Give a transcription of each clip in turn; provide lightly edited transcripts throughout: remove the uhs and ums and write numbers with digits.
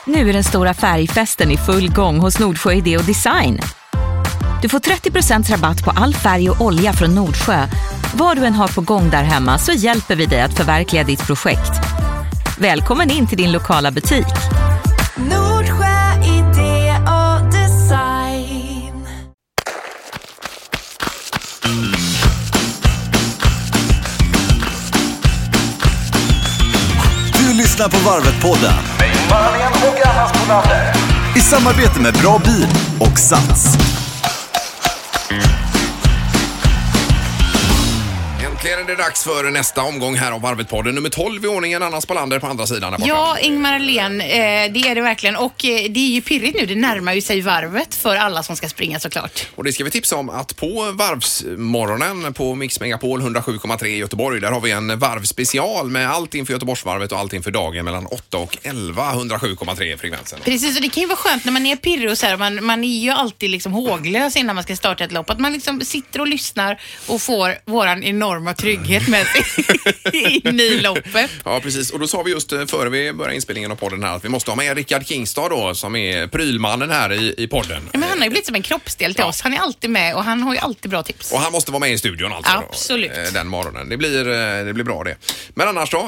Nu är den stora färgfesten i full gång hos Nordsjö Idé och Design. Du får 30% rabatt på all färg och olja från Nordsjö. Vad du än har på gång där hemma så hjälper vi dig att förverkliga ditt projekt. Välkommen in till din lokala butik. Nordsjö Idé och Design. Du lyssnar på Varvet-podden och Annas Polander. i samarbete med Bra Bil och Sats. Äntligen är det dags för nästa omgång här av Varvet-podden. Nummer 12 i ordningen, Annas Polander på andra sidan. Ja, Ingmar Ahlén, det är det verkligen. Och det är ju pirrigt nu, det närmar ju sig varvet för alla som ska springa såklart. Och det ska vi tipsa om att på varvsmorgonen på Mix Megapol 107,3 i Göteborg, där har vi en varvspecial med allt inför Göteborgsvarvet och allt inför dagen mellan 8 och 11, 107,3 frekvensen. Precis, och det kan ju vara skönt när man är pirrig och så här, man är ju alltid liksom håglös innan man ska starta ett lopp. Att man liksom sitter och lyssnar och får våran enorma trygghet med sig in i loppet. Ja, precis. Och då sa vi just före vi började inspelningen av podden här att vi måste ha med Rickard Kingstad då, som är prylmannen här i podden. Ja, men han har ju blivit som en kroppsdel till oss. Han är alltid med och han har ju alltid bra tips. Och han måste vara med i studion alltså. Absolut. Då, den morgonen. Det blir bra det. Men annars då,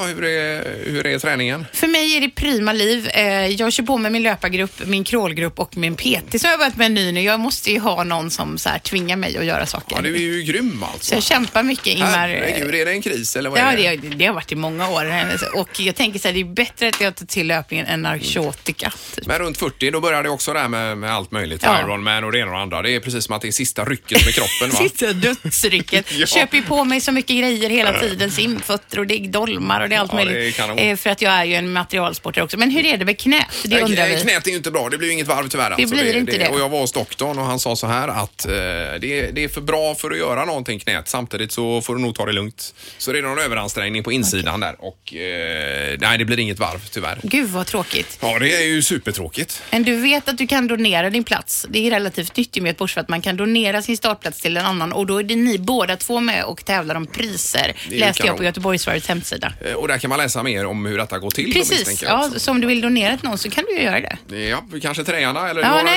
hur är träningen? För mig är det prima liv. Jag kör på med min löpargrupp, min crawlgrupp och min PT som jag har börjat med ny nu. Jag måste ju ha någon som så här tvingar mig att göra saker. Ja, du är ju grym alltså. Så jag kämpar mycket, Ingmar. Herregud, är det en kris eller vad är Ja, det? det har varit i många år. Och jag tänker så här, det är bättre att jag tar till löpningen än narkotika. Typ. Men runt 40, då börjar det också där med allt möjligt. Ja. Ironman och det ena och andra. Det är precis som att det är sista rycket med kroppen, va? Sista dödsrycket. Ja. Köper ju på mig så mycket grejer hela tiden. Simfötter och det är dolmar och det är allt Ja, det är möjligt. kanon. För att jag är ju en materialsportare också. Men hur är det med knät? Det undrar vi. Knät är ju inte bra, det blir ju inget varv tyvärr. Det blir inte det. Och jag var hos doktorn och han sa så här att det är för bra för att göra någonting knät. Samtidigt så får du nog ta det lugnt. Så det är någon överansträngning på insidan där. Och nej, det blir inget varv tyvärr. Gud vad tråkigt. Ja, det är ju supertråkigt. Men du vet att du kan donera din plats. Det är relativt nytt i Göteborg för att man kan donera sin startplats till en annan. Och då är det ni båda två med och tävlar om priser. Läste jag på Göteborgsvarvets hemsida. Och där kan man läsa mer om hur detta går till. Precis, ja, så om du vill donera till någon så kan du ju göra det. Ja, kanske träna eller ja,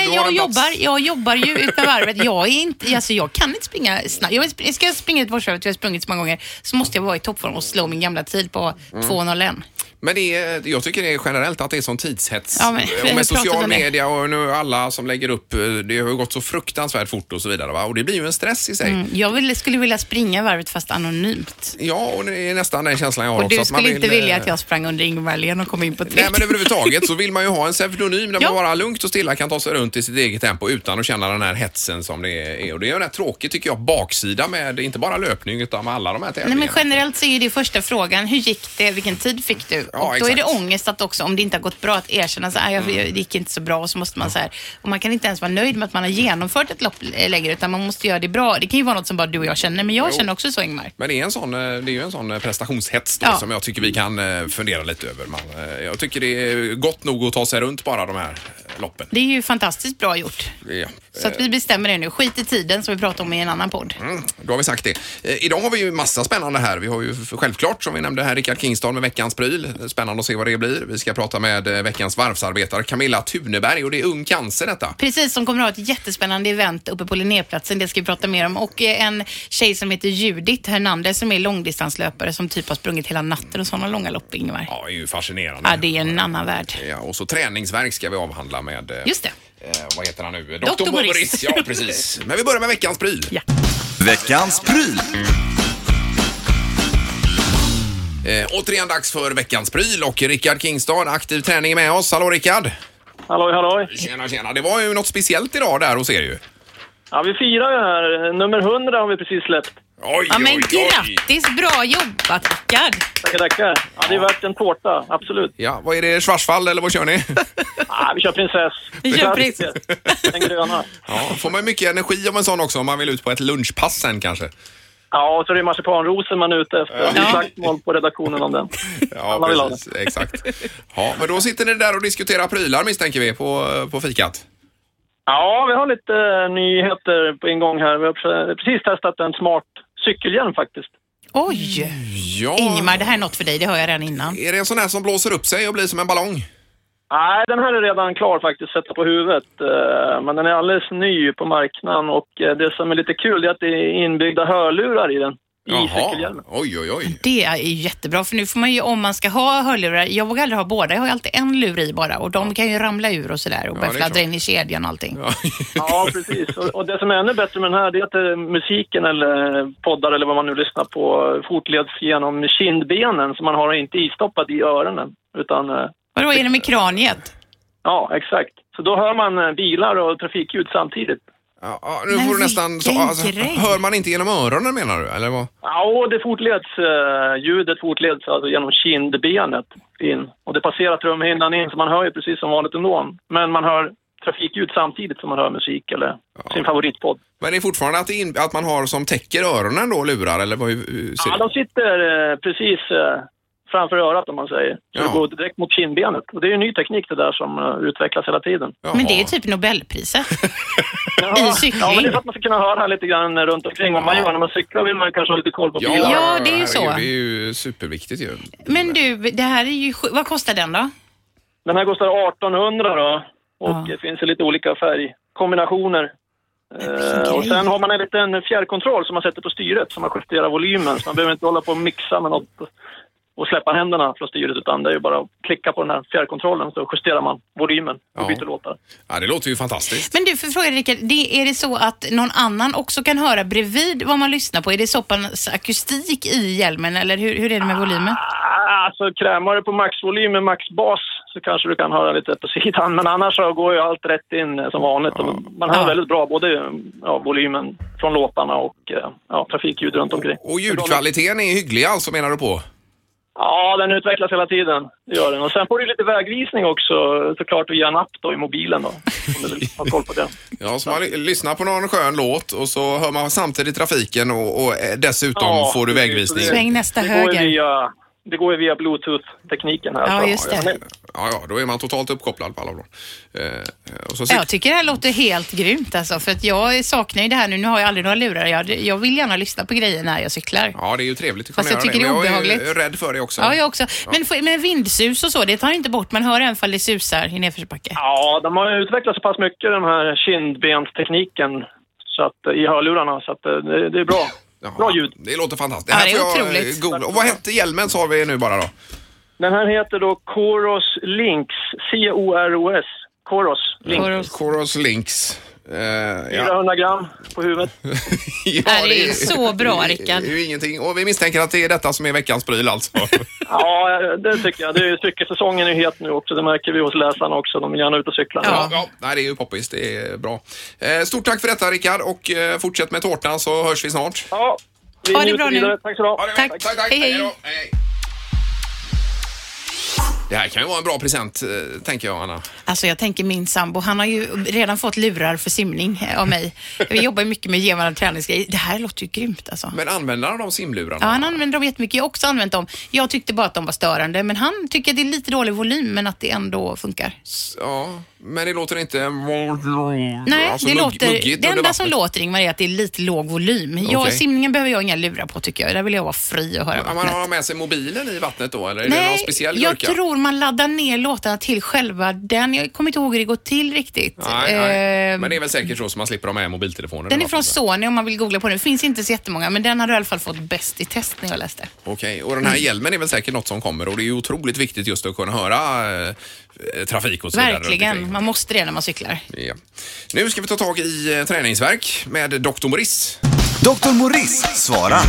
jag jobbar ju utan varvet. Jag kan inte springa snabbt. Jag ska springa ut varvet, jag har sprungit så många gånger. Så måste jag vara i toppform och slå min gamla tid på 2:01. Men jag tycker det är generellt att det är sån tidshets. Ja, men, och med social media och nu alla som lägger upp, det har ju gått så fruktansvärt fort och så vidare, va? Och det blir ju en stress i sig. Jag skulle vilja springa varvet fast anonymt. Ja, och det är nästan den känslan jag har och också. Och du skulle att man inte vilja att jag sprang under Ingmar Ahlén och kom in på 3. Nej, men överhuvudtaget så vill man ju ha en pseudonym där man bara lugnt och stilla kan ta sig runt i sitt eget tempo utan att känna den här hetsen som det är. Och det är ju en rätt tråkig, tycker jag, baksida med inte bara löpning utan med alla de här tävlingarna. Nej, men generellt så är det första frågan, hur gick det, vilken tid fick du? Ja, och då är det ångest att också, om det inte har gått bra, att erkänna så här, det gick inte så bra, så måste man så här, och man kan inte ens vara nöjd med att man har genomfört ett lopp längre, utan man måste göra det bra. Det kan ju vara något som bara du och jag känner, men jag känner också så, Ingmar. Men det är ju en sån prestationshets då, som jag tycker vi kan fundera lite över. Jag tycker det är gott nog att ta sig runt bara de här loppen. Det är ju fantastiskt bra gjort. Ja. Så att vi bestämmer det nu. Skit i tiden som vi pratade om i en annan podd. Då har vi sagt det. Idag har vi ju massa spännande här. Vi har ju självklart, som vi nämnde här, Rickard Kingstad med veckans pryl. Spännande att se vad det blir. Vi ska prata med veckans varvsarbetare Camilla Thuneberg, och det är Ung Cancer detta. Precis, som kommer att ha ett jättespännande event uppe på Linnéplatsen. Det ska vi prata mer om. Och en tjej som heter Judith Hernandez som är långdistanslöpare som typ har sprungit hela natten och sådana långa lopp, Ingvar. Ja, det är ju fascinerande. Ja, det är en annan värld. Ja, och så träningsverk ska vi avhandla med... Just det. Vad heter han nu? Dr. Boris. Ja, precis. Men vi börjar med veckans pryl. Ja. Veckans pryl. Återigen dags för veckans pryl och Rickard Kingstad, aktiv träning med oss. Hallå Rickard! Halloj. Tjena. Det var ju något speciellt idag där hos er ju. Ja, vi firar ju här. Nummer 100 har vi precis släppt. Oj. Grattis, bra jobbat, Rickard. Tackar. Ja, det är värt en tårta, absolut. Ja, vad är det? Schwarzwald eller vad kör ni? Vi kör prinsess. Den gröna. Ja, får man mycket energi av en sån också om man vill ut på ett lunchpass sen kanske? Ja, och så är det marsipanrosen man är ute efter. Det är slagsmål på redaktionen om den. Ja, precis. Exakt. Ja, men då sitter ni där och diskuterar prylar, misstänker vi, på fikat. Ja, vi har lite nyheter på en gång här. Vi har precis testat en smart cykelhjälm faktiskt. Oj! Ja. Ingmar, det här är något för dig, det hör jag redan innan. Är det en sån här som blåser upp sig och blir som en ballong? Nej, den här är redan klar faktiskt, sätta på huvudet. Men den är alldeles ny på marknaden och det som är lite kul är att det är inbyggda hörlurar i den. Jaha, oj. Det är ju jättebra, för nu får man ju, om man ska ha hörlurar, jag vågar aldrig ha båda, jag har alltid en lur i bara och de kan ju ramla ur och sådär och börja fladdra in i kedjan och allting. Ja, precis. Och det som är ännu bättre med den här, det är att musiken eller poddar eller vad man nu lyssnar på fortleds genom kindbenen, så man har inte istoppat i öronen, utan... Vadå, är det med kraniet? Ja, exakt. Så då hör man bilar och trafikljud samtidigt. Ja, nu får du nästan så, hör man inte genom öronen menar du, eller vad? Ja, det fortleds, ljudet fortleds alltså genom kindbenet in. Och det passerar trumhinnan in, så man hör ju precis som vanligt ändå. Men man hör trafikljud samtidigt som man hör musik eller sin favoritpodd. Men det är fortfarande att man har som täcker öronen då, lurar, eller vad? Ja, de sitter precis... framför örat om man säger. Så det går direkt mot kindbenet. Och det är ju en ny teknik det där som utvecklas hela tiden. Jaha. Men det är ju typ Nobelpriset. I cykling. Ja, men det är för att man ska kunna höra lite grann runt omkring. Om man gör när man cyklar vill man kanske ha lite koll på bilar. Ja, det är ju så. Det är ju superviktigt ju. Men du, det här är ju... Vad kostar den då? Den här kostar 1800 då. Och det finns lite olika färgkombinationer. Och sen har man en liten fjärrkontroll som man sätter på styret som man justerar volymen. Så man behöver inte hålla på och mixa med något och släppa händerna från styret, utan det är ju bara att klicka på den här fjärrkontrollen så justerar man volymen och byter låtar. Ja, det låter ju fantastiskt. Men du, för fråga Rickard, är det så att någon annan också kan höra bredvid vad man lyssnar på? Är det så pass akustik i hjälmen, eller hur är det med volymen? Alltså krämar du på maxvolym med maxbas så kanske du kan höra lite på sidan, men annars så går ju allt rätt in som vanligt. Man hör väldigt bra både volymen från låtarna och trafikljud runt omkring. Och ljudkvaliteten är hygglig alltså, menar du på? Ja, den utvecklas hela tiden, det gör den. Och sen får du lite vägvisning också, såklart via en app då i mobilen då, om du har koll på det. Ja, så man lyssnar på någon skön låt och så hör man samtidigt trafiken och dessutom får du vägvisning. Sväng nästa höger. Det går ju via Bluetooth-tekniken här. Ja, just det. Ja, då är man totalt uppkopplad på alla dem. Jag tycker det här låter helt grymt alltså, för att jag saknar ju det här nu. Nu har jag aldrig några lurar. Jag vill gärna lyssna på grejer när jag cyklar. Ja, det är ju trevligt att kunna göra det. Men jag är rädd för det också. Ja, jag också. Men med vindsus och så, det tar inte bort. Man hör även fall det susar i nedförsbacke. Ja, de har utvecklat så pass mycket, den här kindbenstekniken så att, i hörlurarna, så att det är bra. Jaha, bra ljud. Det låter fantastiskt. Ja, det är otroligt. Och vad hette hjälmen sa vi nu bara då? Den här heter då Coros Lynx. C-O-R-O-S. Coros Lynx. 400 gram på huvudet. Det är så bra, Rickard. Det är ju ingenting. Och vi misstänker att det är detta som är veckans pryl alltså. Ja, det tycker jag. Det är cykelsäsongen är het nu också. Det märker vi hos läsarna också. De vill gärna ut och cykla. Ja, det är ju poppis. Det är bra. Stort tack för detta, Rickard. Och fortsätt med tårtan så hörs vi snart. Ja, vi ha det bra nu. Tack så bra. Tack. Hej. Det här kan ju vara en bra present, tänker jag, Anna. Alltså jag tänker min sambo, han har ju redan fått lurar för simning av mig. Vi jobbar mycket med gevande träningsgrejer. Det här låter ju grymt alltså. Men använder han de simlurarna? Ja, han använder dem jättemycket. Jag har också använt dem. Jag tyckte bara att de var störande, men han tycker att det är lite dålig volym, men att det ändå funkar. Ja, men det låter inte... Nej, alltså det låter... Det enda som vattnet. låter, Ingmar, är att det är lite låg volym. Okay. Simningen behöver jag inga lurar på, tycker jag. Där vill jag vara fri och höra vattnet. Man har med sig mobilen i vattnet då, eller är det någon speciell gurka? Jag tror man laddar ner låtarna till själva den. Jag kommer inte ihåg hur det går till riktigt. Nej. Men det är väl säkert så man slipper ha med mobiltelefonen. Den är från Sony om man vill googla på den. Det finns inte så jättemånga, men den har du i alla fall fått bäst i test när jag läste. Okej, och den här hjälmen är väl säkert något som kommer och det är ju otroligt viktigt just att kunna höra trafik och så vidare. Verkligen, man måste det när man cyklar. Ja. Nu ska vi ta tag i träningsverk med Dr. Morris. Dr. Morris svarar.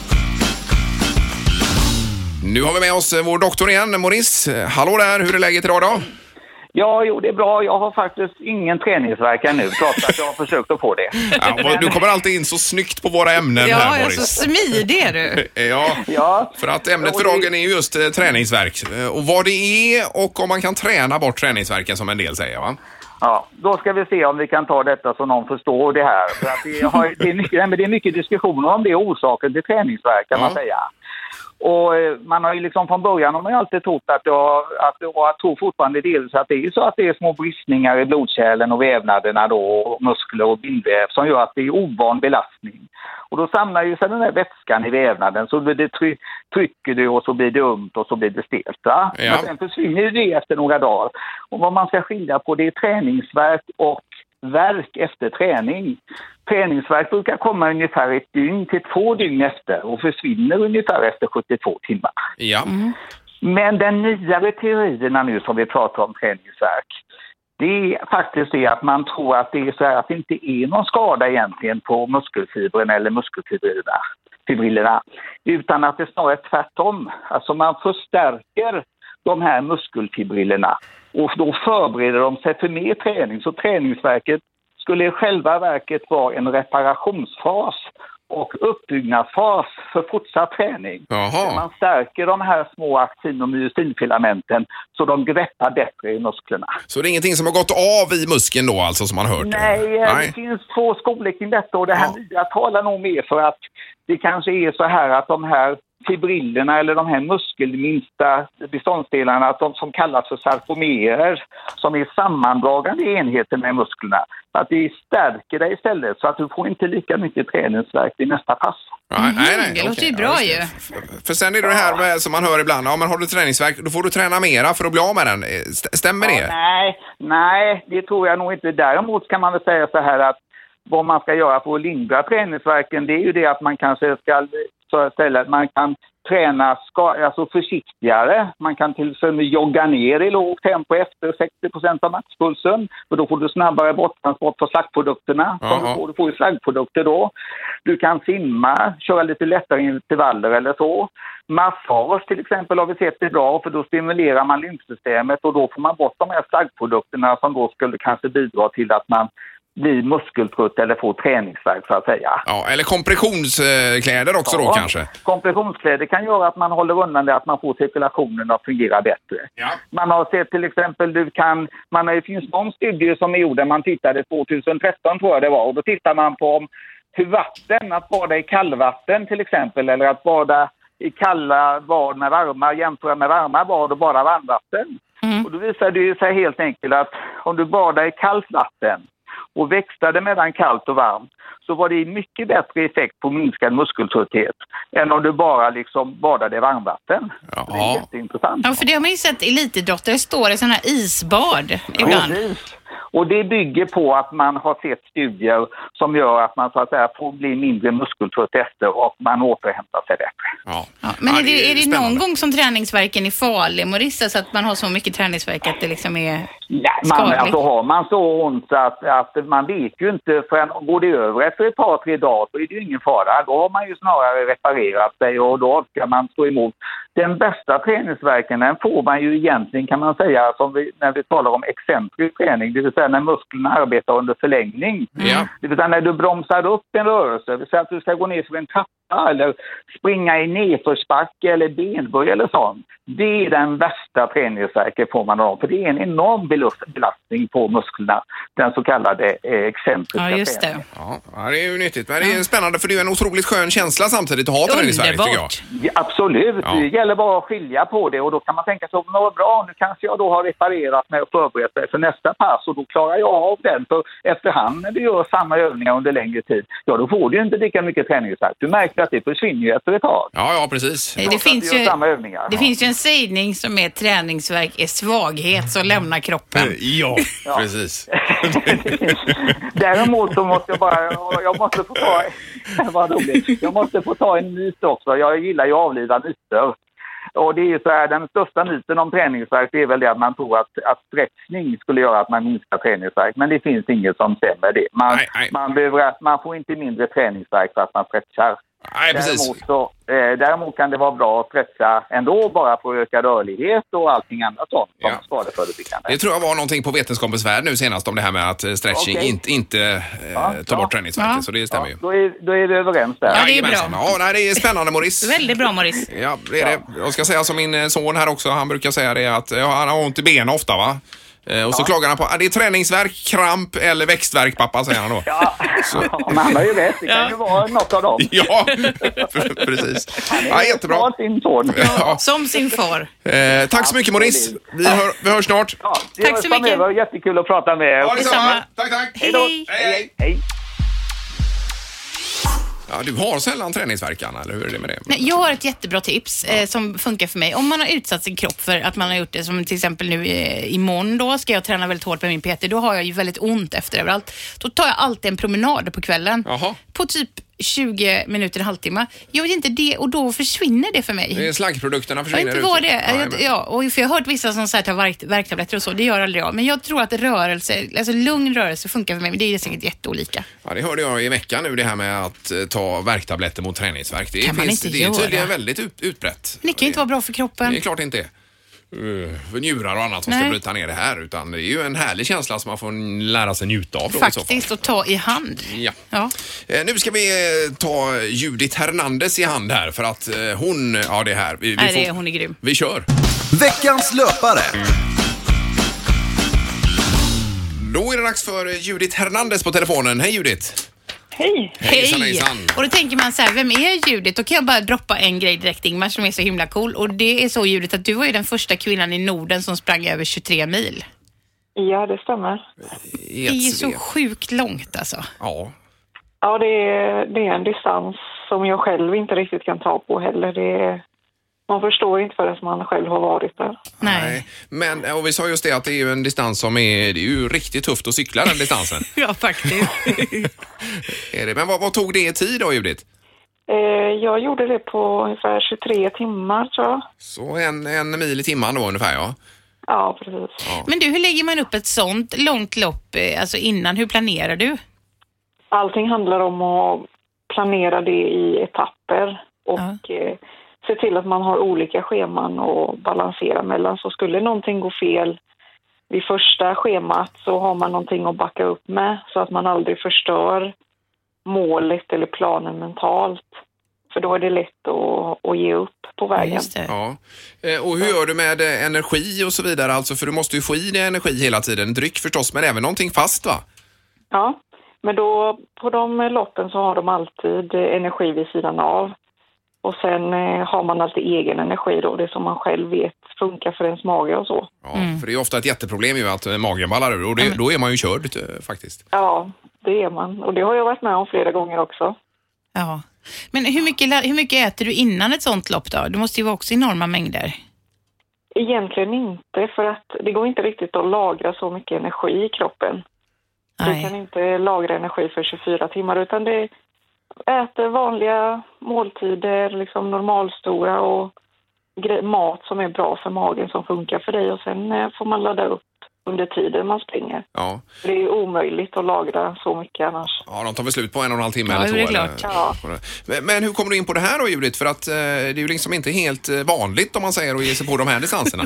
Nu har vi med oss vår doktor igen, Morris. Hallå där, hur är läget idag då? Ja, jo, det är bra. Jag har faktiskt ingen träningsvärk nu, trots att jag har försökt att få det. Ja, du kommer alltid in så snyggt på våra ämnen här, Morris. Ja, så smidig är du. Ja, för att ämnet för dagen är just träningsverk. Och vad det är och om man kan träna bort träningsverken som en del säger, va? Ja, då ska vi se om vi kan ta detta så någon förstår det här. För att det är mycket diskussioner om det är orsaken till träningsverk, kan man säga. Och man har ju liksom från början har man ju alltid trott att jag tror fortfarande delvis att det är så att det är små bristningar i blodkärlen och vävnaderna då, och muskler och bindväv som gör att det är ovan belastning. Och då samlar ju sig den här vätskan i vävnaden, så blir det trycker det och så blir det ömt och så blir det stelt. Ja. Men sen försvinner det efter några dagar. Och vad man ska skilja på det är träningsvärk och värk efter träning. Träningsvärk brukar komma ungefär 1 dygn till 2 dygn efter och försvinner ungefär efter 72 timmar. Ja. Men den nyare teorierna nu som vi pratar om träningsvärk, det är faktiskt det att man tror att det är så här att det inte är någon skada egentligen på muskelfibrerna eller muskelfibrillerna, utan att det snarare är tvärtom. Alltså man förstärker de här muskelfibrillerna och då förbereder de sig för mer träning. Så träningsverket skulle i själva verket vara en reparationsfas och uppbyggnadsfas för fortsatt träning. Man stärker de här små aktin- och myosinfilamenten så de greppar bättre i musklerna. Så det är ingenting som har gått av i muskeln då alltså som man hört? Nej, det finns 2 skolor kring detta och det här nya talar nog mer för att det kanske är så här att de här fibrillerna eller de här muskelminsta beståndsdelarna som kallas för sarkomerer som är sammandragande enheter med musklerna, att det stärker dig istället så att du får inte lika mycket träningsvärk i nästa pass. Nej, det låter ju bra ju. För sen är det här med, som man hör ibland, men har du träningsvärk då får du träna mera för att bli av med den. Stämmer det? Nej, det tror jag nog inte. Däremot kan man väl säga så här att vad man ska göra för att lindra träningsvärken, det är ju det att man kanske ska man kan träna alltså försiktigare. Man kan till exempel jogga ner i lågt tempo efter 60% av maxpulsen. För då får du snabbare borttransport för slaggprodukterna. Du får ju slaggprodukter då. Du kan simma, köra lite lättare intervaller eller så. Massage till exempel har vi sett är bra, för då stimulerar man lymfsystemet och då får man bort de här slaggprodukterna som då skulle kanske bidra till att man blir muskeltrött eller får träningsvärk så att säga. Ja, eller kompressionskläder också då kanske? Kompressionskläder kan göra att man håller undan det, att man får cirkulationen att fungera bättre. Ja. Man har sett till exempel, det finns någon studie som är gjord där man tittade 2013 tror jag det var, och då tittar man på hur att bada i kallvatten till exempel, eller att bada i kalla bad med varma, jämföra med varma bad och bara varmvatten. Och då visar det ju sig helt enkelt att om du badar i kallt vatten och växlade mellan kallt och varmt, så var det mycket bättre effekt på minskad muskeltrötthet än om du bara liksom badade i varmvatten. Ja. Det är jätteintressant. Ja, för det har man ju sett elitidrottare står i sådana här isbad ibland. Precis. Och det bygger på att man har sett studier som gör att man så att säga får bli mindre muskeltrött efter och man återhämtar sig bättre. Ja. Men är det någon gång som träningsverken är farlig, Maurice, så att man har så mycket träningsverk att det liksom är skadligt? Har man så ont att man vet ju inte, för går det över efter ett par, 3 dagar så är det ju ingen fara. Då har man ju snarare reparerat sig och då ska man stå emot. Den bästa träningsverken, den får man ju egentligen, kan man säga, när vi talar om excentrisk träning, det vill säga när musklerna arbetar under förlängning. Det vill säga när du bromsar upp en rörelse, det vill säga att du ska gå ner för en trappa eller springa i nedförsbacke eller benböj eller sånt. Det är den värsta träningsverken får man av, för det är en enorm belastning på musklerna, den så kallade excentriska just det. träningen. Ja, det är ju nyttigt, men det är spännande för det är en otroligt skön känsla samtidigt att ha träningsverk, tycker jag. Ja, absolut, det gäller bara att skilja på det och då kan man tänka så, bra, nu kanske jag då har reparerat med att förbereda mig för nästa pass och då klarar jag av den, för efterhand när du gör samma övningar under längre tid, då får du ju inte lika mycket träningsverk. Du märker att det försvinner ju efter ett tag. Ja, precis. Det finns ju en sägning som är träningsverk är svaghet så lämnar kroppen. Ja, precis. Däremot så måste jag måste få ta en myt också. Jag gillar ju att avliva myter. Och det är ju så här, den största myten om träningsverk är väl det att man tror att stretchning skulle göra att man minskar träningsverk. Men det finns inget som stämmer det. Man får inte mindre träningsverk för att man stretchar. Nej, precis. Däremot kan det vara bra att stretcha ändå bara för att öka rörlighet och allting annat sånt som skadeförebyggande. Det tror jag var någonting på Vetenskapens värld nu senast om det här med att stretching inte tar bort träningsverket, så det stämmer ju. Då är vi överens där. Ja, det är bra. Ja, det är spännande, Maurice. Väldigt bra, Maurice. Ja, det är det. Jag ska säga som min son här också, han brukar säga det att han har ont i benen ofta, va? Och så klagar han på det är träningsvärk, kramp eller växtvärk, pappa, säger han då. Ja, men han har ju rätt. Det kan ju vara något av dem. Ja, precis. Ja, jättebra. Ha sin son. Ja. Som sin far. Tack så mycket, Maurice. Vi hörs snart. Ja, Tack så mycket. Det var jättekul att prata med er. Ja, detsamma. Tack. Hej. Hej. Hej. Ja, du har sällan träningsvärkarna, eller hur är det med det? Nej, jag har ett jättebra tips som funkar för mig. Om man har utsatt sin kropp för att man har gjort det, som till exempel nu imorgon då ska jag träna väldigt hårt med min PT, då har jag ju väldigt ont efter överallt. Då tar jag alltid en promenad på kvällen. Jaha. På typ 20 minuter, en halvtimme. Jag vet inte det, och då försvinner det för mig. Det är slaggprodukterna försvinner. Jag vet inte vad det är. Och för jag har hört vissa som säger tar värktabletter och så. Det gör aldrig jag. Men jag tror att lugn rörelse funkar för mig. Men det är säkert jätteolika. Ja, det hörde jag i veckan nu, det här med att ta värktabletter mot träningsvärk. Det kan man inte det är göra. Tydligen väldigt utbrett. Det kan ju inte vara bra för kroppen. Det är klart inte för njurar och annat som ska bryta ner det här, utan det är ju en härlig känsla som man får lära sig njuta av. Faktiskt, och ta i hand. Ja. Nu ska vi ta Judith Hernandez i hand här, för att hon, det här. Hon är grym. Vi kör. Veckans löpare. Då är det dags för Judith Hernandez på telefonen. Hej Judith. Hej. Hejsan. Och då tänker man så här, vem är Judith? Då kan jag bara droppa en grej direkt, Ingmar, som är så himla cool. Och det är så, Judith, att du var ju den första kvinnan i Norden som sprang över 23 mil. Ja, det stämmer. Det är ju så sjukt långt alltså. Ja. Ja, det är en distans som jag själv inte riktigt kan ta på heller. Man förstår inte förrän man själv har varit där. Nej. Men och vi sa just det att det är ju en distans som det är ju riktigt tufft att cykla den distansen. Ja, faktiskt. Är det? Men vad tog det i tid då, Judith? Jag gjorde det på ungefär 23 timmar, tror jag. Så en mil i timmen då ungefär, ja. Ja, precis. Ja. Men du, hur lägger man upp ett sånt långt lopp alltså innan? Hur planerar du? Allting handlar om att planera det i etapper och se till att man har olika scheman och balansera mellan. Så skulle någonting gå fel vid första schemat så har man någonting att backa upp med så att man aldrig förstör målet eller planen mentalt. För då är det lätt att ge upp på vägen. Just det. Ja. Och hur gör du med energi och så vidare? Alltså, för du måste ju få i dig energi hela tiden. Dryck förstås, men även någonting fast, va? Ja, men då på de loppen så har de alltid energi vid sidan av. Och sen har man alltid egen energi då, det som man själv vet funkar för ens mage och så. Ja, för det är ofta ett jätteproblem ju att magen ballar ur och då är man ju körd faktiskt. Ja, det är man. Och det har jag varit med om flera gånger också. Ja. Men hur mycket äter du innan ett sånt lopp då? Det måste ju vara också enorma mängder. Egentligen inte, för att det går inte riktigt att lagra så mycket energi i kroppen. Nej. Du kan inte lagra energi för 24 timmar utan det äter vanliga måltider, liksom normalstora och mat som är bra för magen som funkar för dig och sen får man ladda upp under tiden man springer. Ja. Det är omöjligt att lagra så mycket annars. Ja, de tar väl slut på 1,5 timme Ja, eller det är så. klart. Ja. Men hur kommer du in på det här då, Judith? För att det är ju liksom inte helt vanligt om man säger att ge sig på de här distanserna.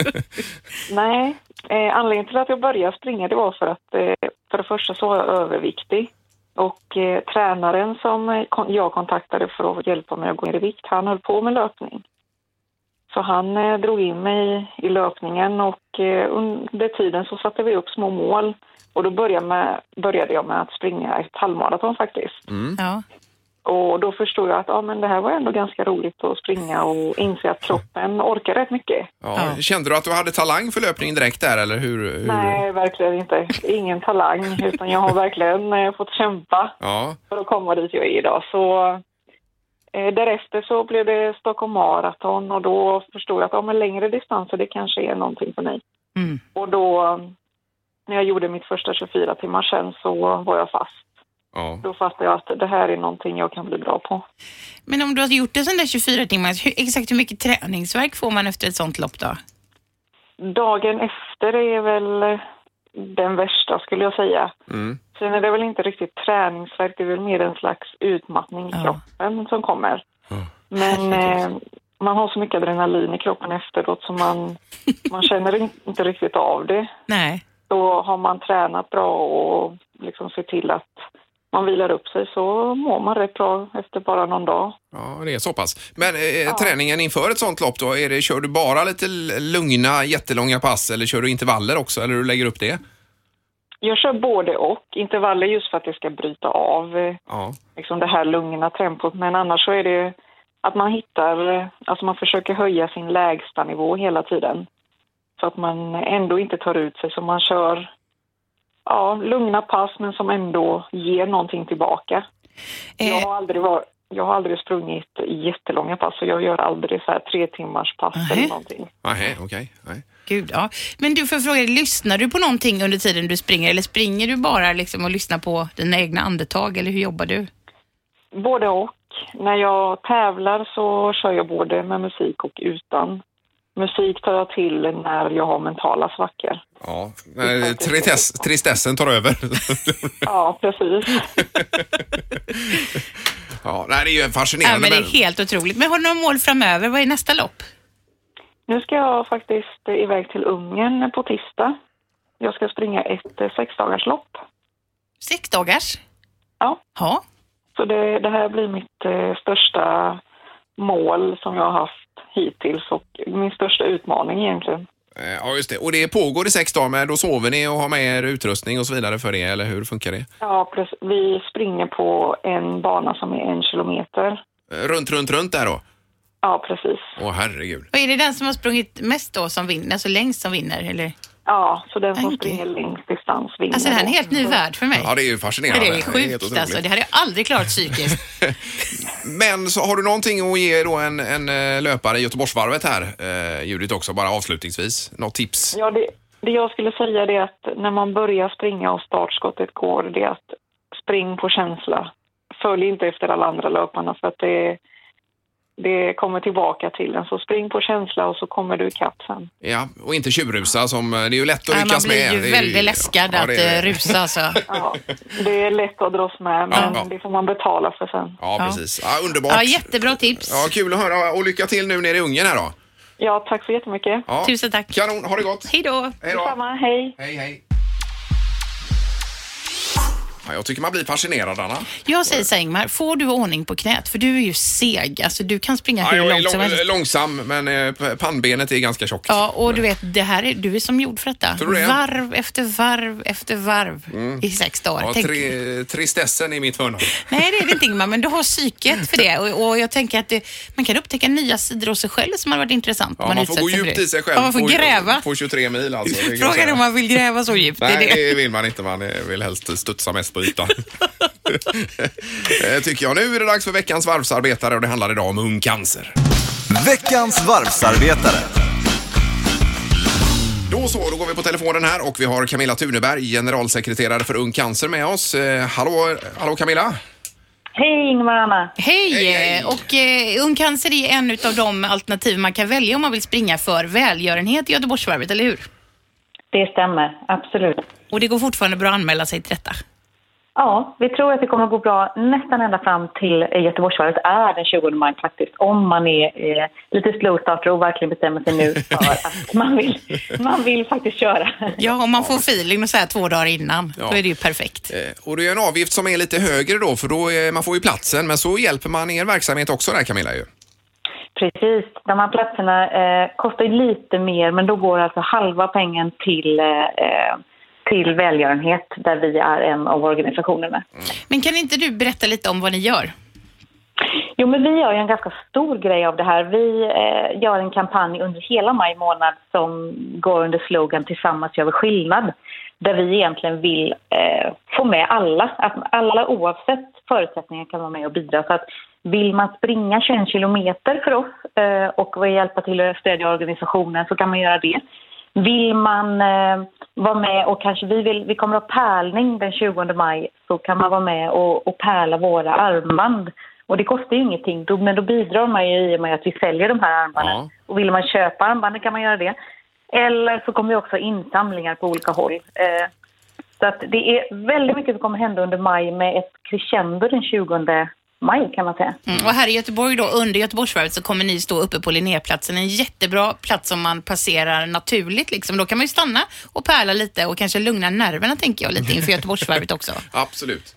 Nej, anledningen till att jag började springa det var för att för det första så var jag överviktig. Och tränaren som jag kontaktade för att hjälpa mig att gå ner i vikt, han höll på med löpning. Så han drog in mig i löpningen och under tiden så satte vi upp små mål. Och då började jag med att springa ett halvmaraton faktiskt. Mm. Ja. Och då förstod jag att men det här var ändå ganska roligt att springa och inse att kroppen orkar rätt mycket. Ja. Kände du att du hade talang för löpning direkt där eller hur? Nej, verkligen inte. Ingen talang utan jag har verkligen fått kämpa för att komma dit jag är idag. Så därefter så blev det Stockholm Marathon och då förstod jag att men längre distanser det kanske är någonting för mig. Mm. Och då när jag gjorde mitt första 24 timmar sen så var jag fast. Ja. Då fattade jag att det här är någonting jag kan bli bra på. Men om du har gjort det sån där 24 timmar, exakt hur mycket träningsverk får man efter ett sånt lopp då? Dagen efter är väl den värsta skulle jag säga. Mm. Sen är det väl inte riktigt träningsverk, det är väl mer en slags utmattning i kroppen som kommer. Men man har så mycket adrenalin i kroppen efteråt så man känner inte riktigt av det. Nej. Då har man tränat bra och liksom se till att man vilar upp sig så mår man rätt bra efter bara någon dag. Ja, det är så pass. Men träningen inför ett sånt lopp då, kör du bara lite lugna, jättelånga pass eller kör du intervaller också, eller hur lägger du upp det? Jag kör både och. Intervaller just för att det ska bryta av liksom det här lugna tempot. Men annars så är det att man hittar, alltså man försöker höja sin lägsta nivå hela tiden. Så att man ändå inte tar ut sig, så man kör lugna pass men som ändå ger någonting tillbaka. Jag har aldrig sprungit jättelånga pass, och jag gör aldrig så här 3 timmars pass eller någonting. Okej. Gud, ja. Men du, får fråga, lyssnar du på någonting under tiden du springer, eller springer du bara liksom och lyssnar på dina egna andetag, eller hur jobbar du? Både och. När jag tävlar så kör jag både med musik och utan. Musik tar jag till när jag har mentala svackor. Ja, tristessen tar över. Ja, precis. Ja, nej, det är ju fascinerande. Ja, men det är helt otroligt. Men har du några mål framöver? Vad är nästa lopp? Nu ska jag faktiskt iväg till Ungern på tisdag. Jag ska springa ett 6-dagarslopp. 6 dagars? Ja. Så det här blir mitt största mål som jag har haft hittills, och min största utmaning egentligen. Ja, just det. Och det pågår i 6 dagar, men då sover ni och har med er utrustning och så vidare för det, eller hur funkar det? Ja, precis. Vi springer på en bana som är 1 kilometer. Runt där då? Ja, precis. Åh, herregud. Och är det den som har sprungit mest då som vinner, alltså längst som vinner, eller? Ja, så den som springer längst distans vinner. Alltså det här är en helt ny värld för mig. Ja, det är ju fascinerande. Det är sjukt alltså, det hade jag aldrig klarat psykiskt. Men så har du någonting att ge då en löpare i Göteborgsvarvet här, Judith, också, bara avslutningsvis. Något tips? Ja, det jag skulle säga är att när man börjar springa och startskottet går, det är att spring på känsla. Följ inte efter alla andra löparna, för att det kommer tillbaka till den. Så spring på känsla och så kommer du ikapp sen. Ja, och inte tjurrusa som det är ju lätt att lyckas med. Man blir ju väldigt läskad att rusa alltså. Ja, det är lätt att dras med, men det får man betala för sen. Ja, precis. Ja, underbart. Ja, jättebra tips. Ja, kul att höra, och lycka till nu nere i Ungern här då. Ja, tack så jättemycket. Ja. Tusen tack. Kanon, ha det gott. Hej då. Hej då. Detsamma, hej. Hej. Ja, jag tycker man blir fascinerad, Anna. Jag säger så här, Ingmar, får du ordning på knät? För du är ju seg, alltså du kan springa hur jag långt som helst. är långsam, men pannbenet är ganska tjockt. Ja, och du vet, du är som gjord för detta. Tror du det? Varv efter varv efter varv i 6 dagar. Ja, tristessen är mitt förnamn. Nej, det är det inte, Ingmar, men du har psyket för det. Och jag tänker att man kan upptäcka nya sidor av sig själv som har varit intressant. Ja, man får gå djupt i sig själv. Ja, man får gräva. På 23 mil alltså. Frågan är om man vill gräva så djupt. Nej, det vill man inte. Man vill helst studsa mest på ytan. Tycker jag. Nu är det dags för veckans varvsarbetare, och det handlar idag om Ung Cancer. Veckans varvsarbetare. Då går vi på telefonen här, och vi har Camilla Thuneberg, generalsekreterare för Ung Cancer, med oss. Hallå Camilla. Hej Ingmar, Anna. Hej. Och Ung Cancer är en av de alternativ man kan välja om man vill springa för välgörenhet i Göteborgsvarvet, eller hur? Det stämmer, absolut. Och det går fortfarande bra att anmäla sig till detta? Ja, vi tror att det kommer att gå bra nästan ända fram till Göteborgsvarvet är den 20 maj faktiskt. Om man är lite slowstarter och verkligen bestämmer sig nu för att man vill faktiskt köra. Ja, om man får feeling och så här 2 dagar innan, då är det ju perfekt. Och det är en avgift som är lite högre då, för då man får ju platsen, men så hjälper man er verksamhet också där, Camilla ju. Precis, de här platserna kostar lite mer, men då går alltså halva pengen till välgörenhet, där vi är en av organisationerna. Men kan inte du berätta lite om vad ni gör? Jo, men vi gör ju en ganska stor grej av det här. Vi gör en kampanj under hela maj månad som går under slogan Tillsammans gör vi skillnad. Där vi egentligen vill få med alla. Att alla oavsett förutsättningar kan vara med och bidra. Så att vill man springa 21 kilometer för oss och hjälpa till att stödja organisationen, så kan man göra det. Vill man vara med och kanske vi kommer att ha pärlning den 20 maj, så kan man vara med och pärla våra armband. Och det kostar ju ingenting, men då bidrar man ju i och med att vi säljer de här armbanden. Ja. Och vill man köpa armbanden kan man göra det. Eller så kommer vi också insamlingar på olika håll. Så att det är väldigt mycket som kommer hända under maj, med ett crescendo den 20 maj kan man säga. Och här i Göteborg då, under Göteborgsvarvet, så kommer ni stå uppe på Linnéplatsen. En jättebra plats som man passerar naturligt liksom. Då kan man ju stanna och pärla lite och kanske lugna nerverna, tänker jag, lite inför Göteborgsvarvet också. Absolut.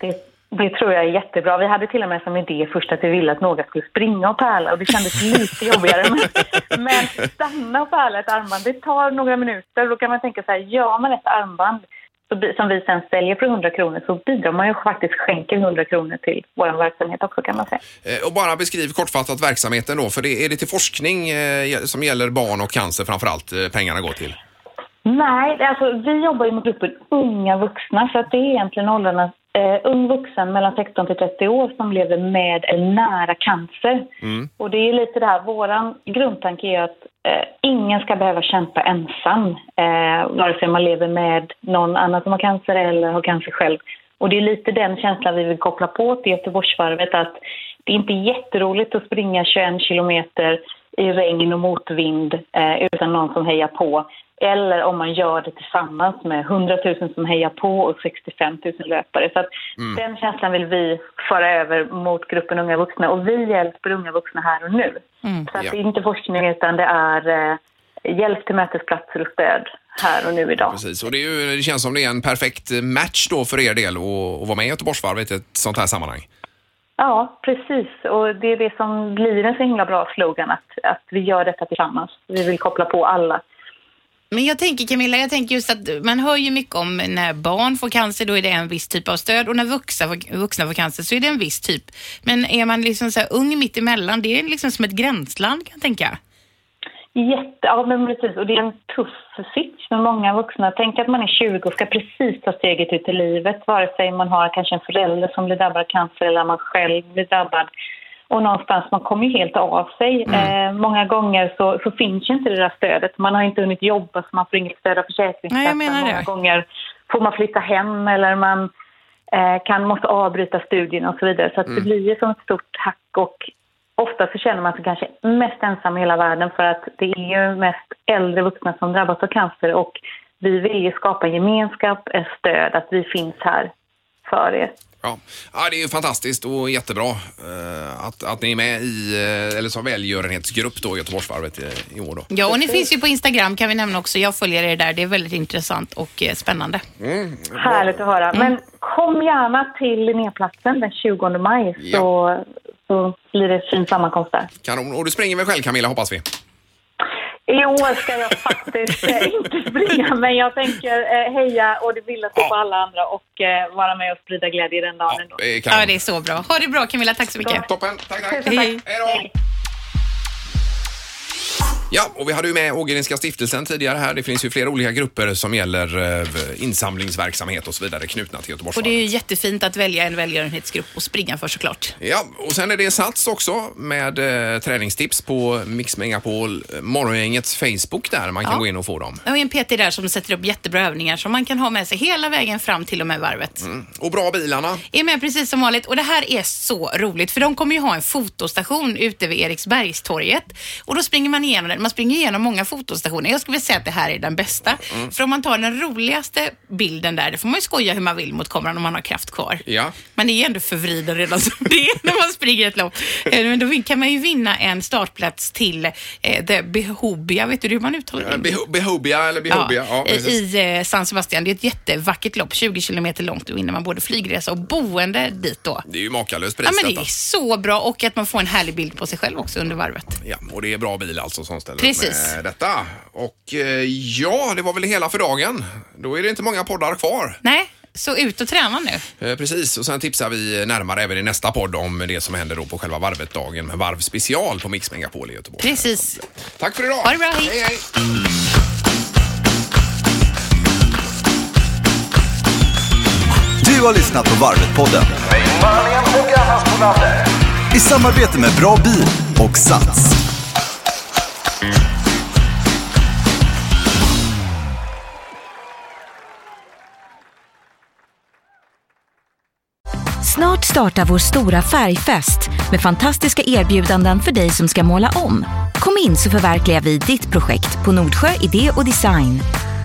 Det tror jag är jättebra. Vi hade till och med som idé först att vi ville att några skulle springa och pärla och det kändes lite jobbigare. Men stanna och pärla ett armband, det tar några minuter. Då kan man tänka så här, gör man ett armband som vi sen säljer för 100 kronor så bidrar man ju faktiskt skänker 100 kronor till vår verksamhet också kan man säga. Och bara beskriv kortfattat verksamheten då, för är det till forskning som gäller barn och cancer framförallt pengarna går till? Nej, alltså vi jobbar ju med gruppen unga vuxna så att det är egentligen åldrarna ung vuxen mellan 16 till 30 år som lever med eller nära cancer. Och det är lite det här, våran grundtanke är att ingen ska behöva kämpa ensam vare sig man lever med någon annan som har cancer eller har cancer själv. Och det är lite den känslan vi vill koppla på till Göteborgsvarvet, att det är inte jätteroligt att springa 21 kilometer i regn och motvind utan någon som hejar på. Eller om man gör det tillsammans med 100 000 som hejar på och 65 000 löpare. Så att den känslan vill vi föra över mot gruppen unga vuxna. Och vi hjälper unga vuxna här och nu. Så att det är inte forskning utan det är hjälp till mötesplatser och stöd här och nu idag. Precis, och det känns som det är en perfekt match då för er del att vara med i Göteborgsvarvet i ett sånt här sammanhang. Ja, precis. Och det är det som blir en så himla bra slogan, att vi gör detta tillsammans. Vi vill koppla på alla. Men jag tänker Camilla, just att man hör ju mycket om när barn får cancer, då är det en viss typ av stöd och när vuxna får cancer så är det en viss typ. Men är man liksom så här ung mitt emellan, det är liksom som ett gränsland kan jag tänka. Ja men precis, och det är en tuff sits med många vuxna. Tänk att man är 20 och ska precis ta steget ut i livet, vare sig man har kanske en förälder som blir drabbad av cancer eller man själv blir drabbad. Och någonstans, man kommer ju helt av sig. Många gånger så finns ju inte det där stödet. Man har inte hunnit jobba så man får inget stöd av Försäkringskassan. Många gånger får man flytta hem eller man måste avbryta studierna och så vidare. Så att det blir ju som ett stort hack och ofta så känner man sig kanske mest ensam i hela världen för att det är ju mest äldre vuxna som drabbas av cancer och vi vill ju skapa en gemenskap, ett stöd, att vi finns här för er. Ja, det är ju fantastiskt och jättebra att ni är med i eller som välgörenhetsgrupp då Göteborgsvarvet i år då. Ja, och ni finns ju på Instagram kan vi nämna också. Jag följer er där. Det är väldigt intressant och spännande. Härligt att höra. Men kom gärna till Linnéplatsen den 20 maj så blir det en fin sammankomst där. Kanon. Och du springer väl själv Camilla, hoppas vi? I år ska jag faktiskt inte springa, men jag tänker heja och det vill på alla andra och vara med och sprida glädje den dagen. Ja, det är så bra. Ha det bra Camilla, tack så mycket. Toppen, tack. Hej. Hej då. Ja, och vi hade ju med Ågrenska stiftelsen tidigare här. Det finns ju flera olika grupper som gäller insamlingsverksamhet och så vidare knutna till Göteborgsvarvet. Och det är ju jättefint att välja en välgörenhetsgrupp och springa för såklart. Ja, och sen är det Sats också med träningstips på Mix Megapol morgongängets Facebook där man kan gå in och få dem. Jag har en PT där som sätter upp jättebra övningar som man kan ha med sig hela vägen fram till och med varvet. Och bra bilarna. Är med precis som vanligt och det här är så roligt för de kommer ju ha en fotostation ute vid Eriksbergstorget och då springer man igenom den. Man springer igenom många fotostationer. Jag skulle vilja säga att det här är den bästa. För om man tar den roligaste bilden där, det får man ju skoja hur man vill mot kameran om man har kraft kvar. Ja. Man är ju ändå förvriden redan som det är när man springer ett lopp. Men då kan man ju vinna en startplats till Behobia. Vet du hur man uttalar det? Behobia eller Behobia. Ja, i San Sebastian. Det är ett jättevackert lopp, 20 kilometer långt. Då vinner man både flygresa och boende dit då. Det är ju makalöst pris. Ja, men det är så bra och att man får en härlig bild på sig själv också under varvet. Ja, och det är bra bil alltså som ställer Precis. med detta. Och ja, det var väl hela för dagen. Då är det inte många poddar kvar. Nej, så ut och träna nu. Precis, och sen tipsar vi närmare även i nästa podd om det som händer då på själva varvetdagen med Varv special på Mix Megapol i Göteborg. Precis. Tack för idag. Ha det bra, hej. Hej. Du har lyssnat på Varvet-podden. I samarbete med Bra Bil och Sats. Snart startar vår stora färgfest med fantastiska erbjudanden för dig som ska måla om. Kom in så förverkligar vi ditt projekt på Nordsjö Idé och Design.